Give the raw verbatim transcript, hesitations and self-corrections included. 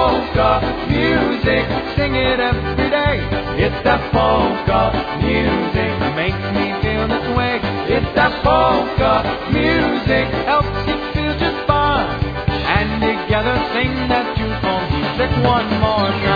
polka music. Sing it every day. It's that polka music that makes me feel this way. It's that polka music helps you feel just fine. And together sing that tune for music one more time.